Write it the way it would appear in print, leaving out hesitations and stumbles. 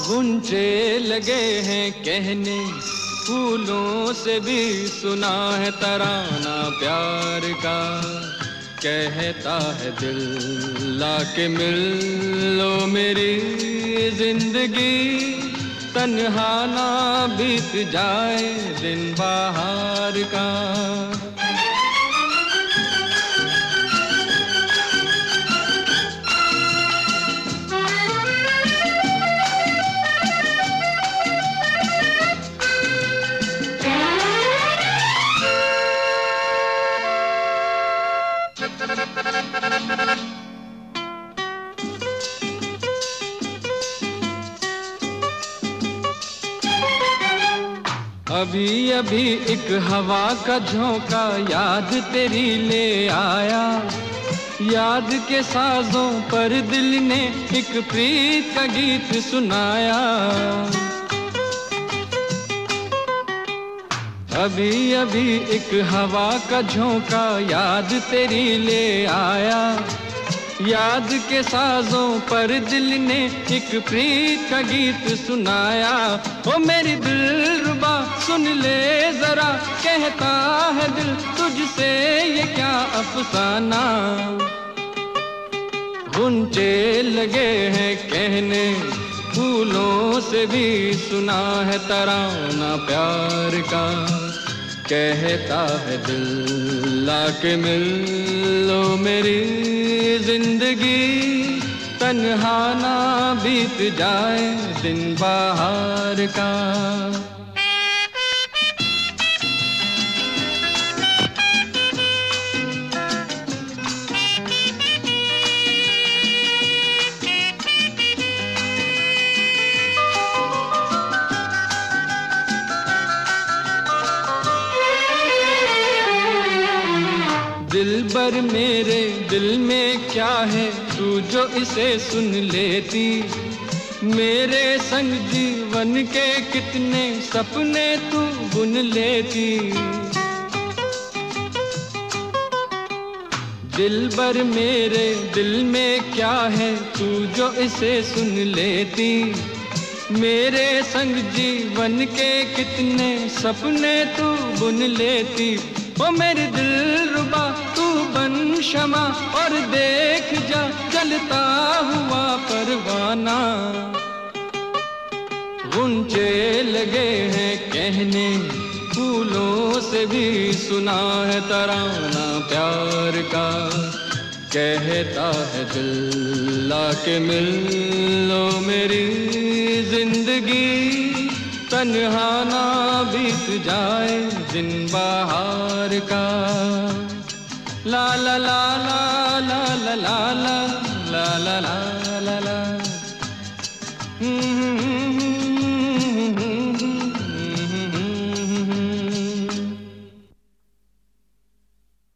गुंजे लगे हैं कहने, फूलों से भी सुना है तराना प्यार का। कहता है दिल लाके मिल लो मेरी जिंदगी, तन्हा ना बीत जाए दिन बाहर का। अभी अभी एक हवा का झोंका याद तेरी ले आया, याद के साजों पर दिल ने एक प्रीत का गीत सुनाया। अभी अभी एक हवा का झोंका याद तेरी ले आया, याद के साजों पर दिल ने एक प्रीत का गीत सुनाया। ओ मेरी दिलरुबा सुन ले जरा, कहता है दिल तुझसे ये क्या अफसाना। गुंजे लगे हैं कहने, फूलों से भी सुना है तराना प्यार का। कहता है दिल लाके मिल लो मेरी जिंदगी, तन्हा ना बीत जाए दिन बाहर का। दिलबर मेरे दिल में क्या है तू जो इसे सुन लेती, मेरे संग जीवन के कितने सपने तू बुन लेती। दिलबर मेरे दिल में क्या है तू जो इसे सुन लेती, मेरे संग जीवन के कितने सपने तू बुन लेती। ओ मेरे दिलरुबा तू बन शमा और देख जा जलता हुआ परवाना। गुंजे लगे हैं कहने, फूलों से भी सुना है तराना प्यार का। कहता है दिल लाके मिल लो मेरी जिंदगी, तन्हा ना बीत जाए दिन बाहर का। ला ला ला ला ला ला ला ला ला ला ला ला।